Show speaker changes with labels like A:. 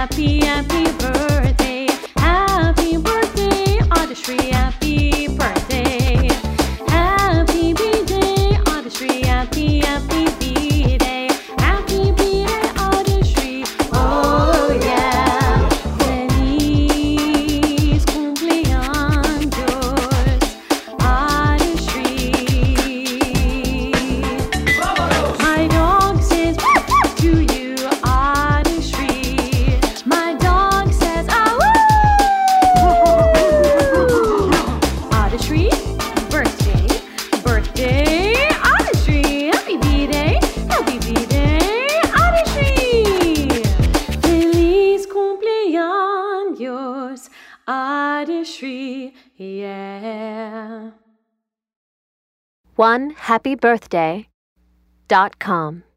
A: happy, happy birthday. Happy birthday, Artistry, happy birthday. Happy B-Day, Artistry, happy, happy B-Day. Happy B-Day, Artistry, oh yeah. Feliz cumpleaños, Artistry. My dog says to you, Artistry. My dog says, ah, woo! Artistry, birthday, birthday, Artistry. Happy B-Day, Artistry. Feliz cumpleaños, Artistry, yeah.
B: OneHappyBirthday.com